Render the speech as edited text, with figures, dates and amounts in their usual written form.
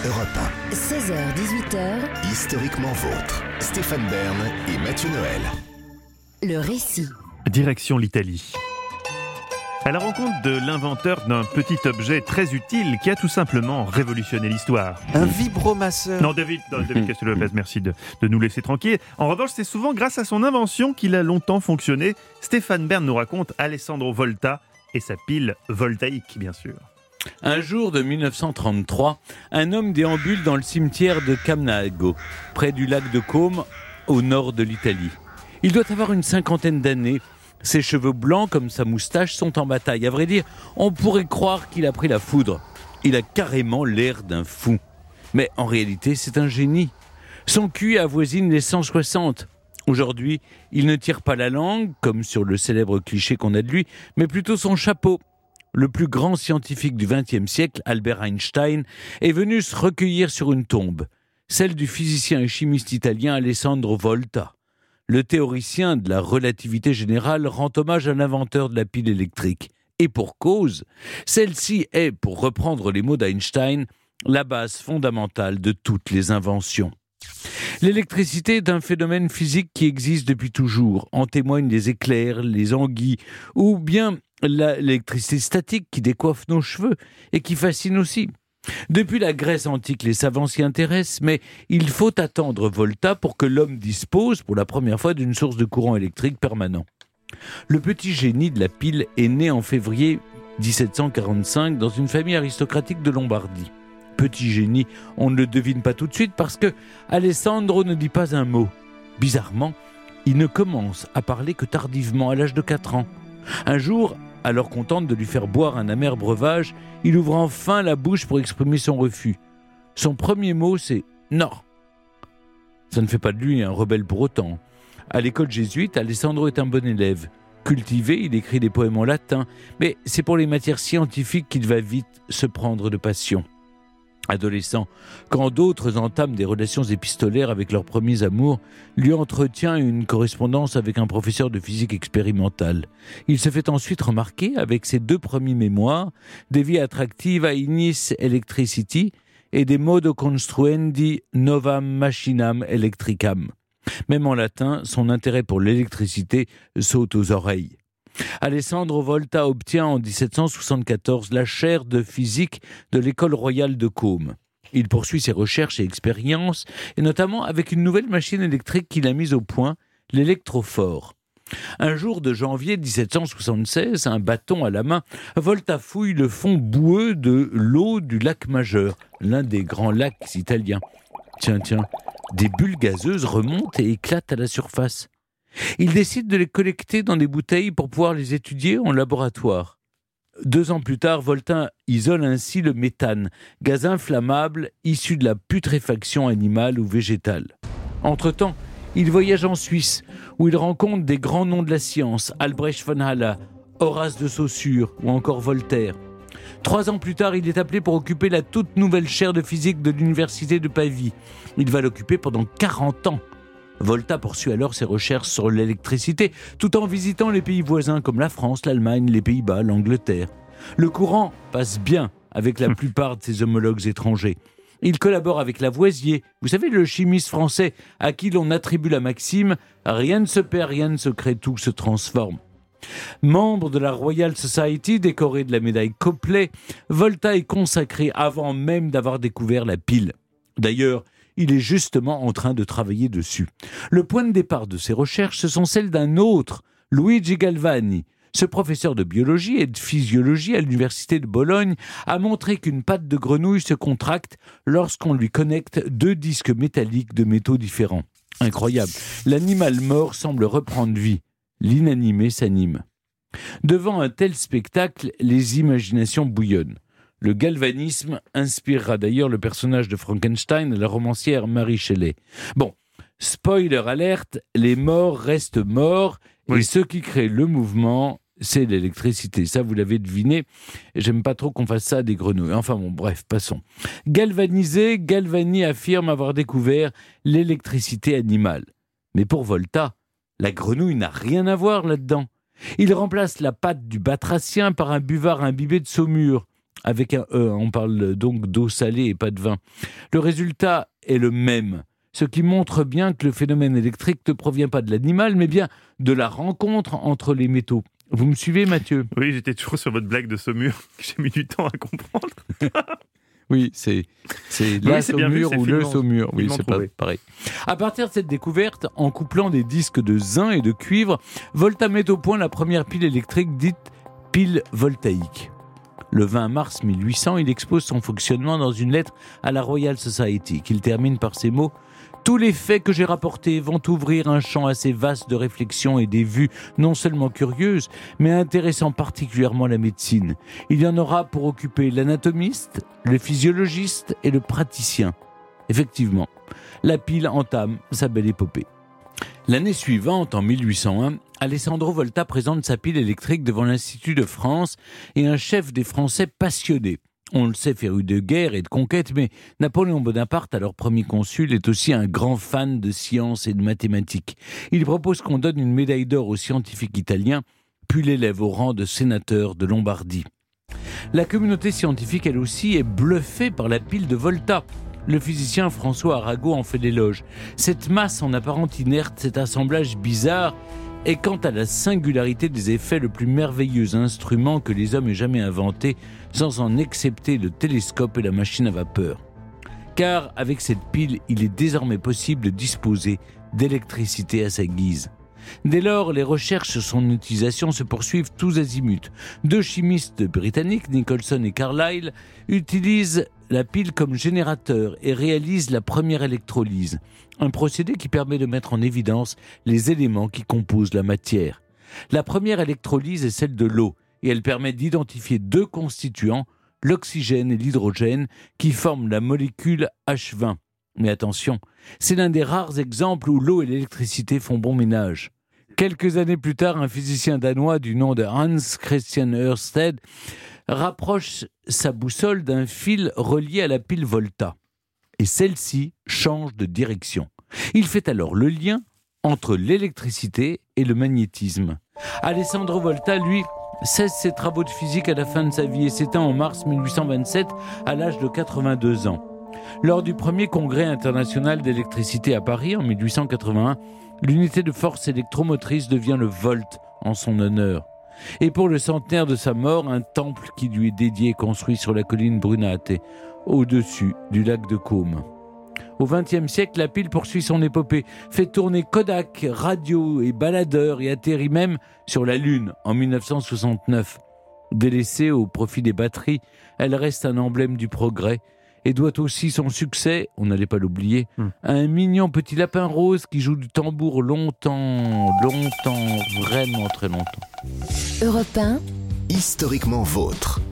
Europe 16h-18h, Historiquement vôtre. Stéphane Bern et Mathieu Noël. le récit. Direction l'Italie. À la rencontre de l'inventeur d'un petit objet très utile qui a tout simplement révolutionné l'histoire. Un vibromasseur. Non, David Castelopez, merci de nous laisser tranquilles. En revanche, c'est souvent grâce à son invention qu'il a longtemps fonctionné. Stéphane Bern nous raconte Alessandro Volta et sa pile voltaïque, bien sûr. Un jour de 1933, un homme déambule dans le cimetière de Camnago, près du lac de Côme, au nord de l'Italie. Il doit avoir une cinquantaine d'années. Ses cheveux blancs comme sa moustache sont en bataille. À vrai dire, on pourrait croire qu'il a pris la foudre. Il a carrément l'air d'un fou. Mais en réalité, c'est un génie. Son QI avoisine les 160. Aujourd'hui, il ne tire pas la langue, comme sur le célèbre cliché qu'on a de lui, mais plutôt son chapeau. Le plus grand scientifique du XXe siècle, Albert Einstein, est venu se recueillir sur une tombe, celle du physicien et chimiste italien Alessandro Volta. Le théoricien de la relativité générale rend hommage à l'inventeur de la pile électrique. Et pour cause, celle-ci est, pour reprendre les mots d'Einstein, la base fondamentale de toutes les inventions. L'électricité est un phénomène physique qui existe depuis toujours. En témoignent les éclairs, les anguilles, ou bien l'électricité statique qui décoiffe nos cheveux et qui fascine aussi. Depuis la Grèce antique, les savants s'y intéressent, mais il faut attendre Volta pour que l'homme dispose pour la première fois d'une source de courant électrique permanent. Le petit génie de la pile est né en février 1745 dans une famille aristocratique de Lombardie. Petit génie, on ne le devine pas tout de suite parce que Alessandro ne dit pas un mot. Bizarrement, il ne commence à parler que tardivement, à l'âge de 4 ans. Un jour, alors qu'on tente de lui faire boire un amer breuvage, il ouvre enfin la bouche pour exprimer son refus. Son premier mot, c'est « non ». Ça ne fait pas de lui un rebelle pour autant. À l'école jésuite, Alessandro est un bon élève. Cultivé, il écrit des poèmes en latin, mais c'est pour les matières scientifiques qu'il va vite se prendre de passion. Adolescent, quand d'autres entament des relations épistolaires avec leurs premiers amours, lui entretient une correspondance avec un professeur de physique expérimentale. Il se fait ensuite remarquer avec ses 2 premiers mémoires, De via attractiva ignis electricity et De modo construendi novam machinam electricam. Même en latin, son intérêt pour l'électricité saute aux oreilles. Alessandro Volta obtient en 1774 la chaire de physique de l'école royale de Côme. Il poursuit ses recherches et expériences, et notamment avec une nouvelle machine électrique qu'il a mise au point, l'électrophore. Un jour de janvier 1776, un bâton à la main, Volta fouille le fond boueux de l'eau du lac Majeur, l'un des grands lacs italiens. Tiens, des bulles gazeuses remontent et éclatent à la surface. Il décide de les collecter dans des bouteilles pour pouvoir les étudier en laboratoire. 2 ans plus tard, Volta isole ainsi le méthane, gaz inflammable issu de la putréfaction animale ou végétale. Entre-temps, il voyage en Suisse, où il rencontre des grands noms de la science, Albrecht von Haller, Horace de Saussure ou encore Voltaire. 3 ans plus tard, il est appelé pour occuper la toute nouvelle chaire de physique de l'université de Pavie. Il va l'occuper pendant 40 ans. Volta poursuit alors ses recherches sur l'électricité, tout en visitant les pays voisins comme la France, l'Allemagne, les Pays-Bas, l'Angleterre. Le courant passe bien avec la plupart de ses homologues étrangers. Il collabore avec Lavoisier, vous savez, le chimiste français à qui l'on attribue la maxime « rien ne se perd, rien ne se crée, tout se transforme ». Membre de la Royal Society, décoré de la médaille Copley, Volta est consacré avant même d'avoir découvert la pile. D'ailleurs, il est justement en train de travailler dessus. Le point de départ de ses recherches, ce sont celles d'un autre, Luigi Galvani. Ce professeur de biologie et de physiologie à l'université de Bologne a montré qu'une patte de grenouille se contracte lorsqu'on lui connecte 2 disques métalliques de métaux différents. Incroyable. L'animal mort semble reprendre vie. L'inanimé s'anime. Devant un tel spectacle, les imaginations bouillonnent. Le galvanisme inspirera d'ailleurs le personnage de Frankenstein à la romancière Mary Shelley. Bon, spoiler alerte, les morts restent morts, et ce qui crée le mouvement, c'est l'électricité. Ça, vous l'avez deviné. J'aime pas trop qu'on fasse ça à des grenouilles. Enfin bon, bref, passons. Galvanisé, Galvani affirme avoir découvert l'électricité animale. Mais pour Volta, la grenouille n'a rien à voir là-dedans. Il remplace la patte du batracien par un buvard imbibé de saumure. avec un E. On parle donc d'eau salée et pas de vin. Le résultat est le même, ce qui montre bien que le phénomène électrique ne provient pas de l'animal, mais bien de la rencontre entre les métaux. Vous me suivez, Mathieu ? Oui, j'étais toujours sur votre blague de Saumur, que j'ai mis du temps à comprendre. Oui, c'est la Saumur ou le Saumur. Oui, c'est pas pareil. À partir de cette découverte, en couplant des disques de zinc et de cuivre, Volta met au point la première pile électrique dite pile voltaïque. Le 20 mars 1800, il expose son fonctionnement dans une lettre à la Royal Society, qu'il termine par ces mots : « Tous les faits que j'ai rapportés vont ouvrir un champ assez vaste de réflexion et des vues non seulement curieuses, mais intéressant particulièrement la médecine. Il y en aura pour occuper l'anatomiste, le physiologiste et le praticien. » Effectivement, la pile entame sa belle épopée. L'année suivante, en 1801, Alessandro Volta présente sa pile électrique devant l'Institut de France et un chef des Français passionné. On le sait, féru de guerre et de conquête, mais Napoléon Bonaparte, alors premier consul, est aussi un grand fan de sciences et de mathématiques. Il propose qu'on donne une médaille d'or aux scientifiques italiens, puis l'élève au rang de sénateur de Lombardie. La communauté scientifique, elle aussi, est bluffée par la pile de Volta. Le physicien François Arago en fait l'éloge. Cette masse en apparente inerte, cet assemblage bizarre, est quant à la singularité des effets le plus merveilleux instrument que les hommes aient jamais inventé, sans en excepter le télescope et la machine à vapeur. Car avec cette pile, il est désormais possible de disposer d'électricité à sa guise. Dès lors, les recherches sur son utilisation se poursuivent tous azimuts. Deux chimistes britanniques, Nicholson et Carlyle, utilisent la pile comme générateur et réalisent la première électrolyse, un procédé qui permet de mettre en évidence les éléments qui composent la matière. La première électrolyse est celle de l'eau, et elle permet d'identifier deux constituants, l'oxygène et l'hydrogène, qui forment la molécule H20. Mais attention, c'est l'un des rares exemples où l'eau et l'électricité font bon ménage. Quelques années plus tard, un physicien danois du nom de Hans Christian Ørsted rapproche sa boussole d'un fil relié à la pile Volta. Et celle-ci change de direction. Il fait alors le lien entre l'électricité et le magnétisme. Alessandro Volta, lui, cesse ses travaux de physique à la fin de sa vie et s'éteint en mars 1827 à l'âge de 82 ans. Lors du premier congrès international d'électricité à Paris en 1881, l'unité de force électromotrice devient le volt en son honneur. Et pour le centenaire de sa mort, un temple qui lui est dédié est construit sur la colline Brunate, au-dessus du lac de Côme. Au XXe siècle, la pile poursuit son épopée, fait tourner Kodak, radio et baladeurs et atterrit même sur la Lune en 1969. Délaissée au profit des batteries, elle reste un emblème du progrès et doit aussi son succès, on n'allait pas l'oublier, à un mignon petit lapin rose qui joue du tambour longtemps, vraiment très longtemps. Europe 1, historiquement vôtre.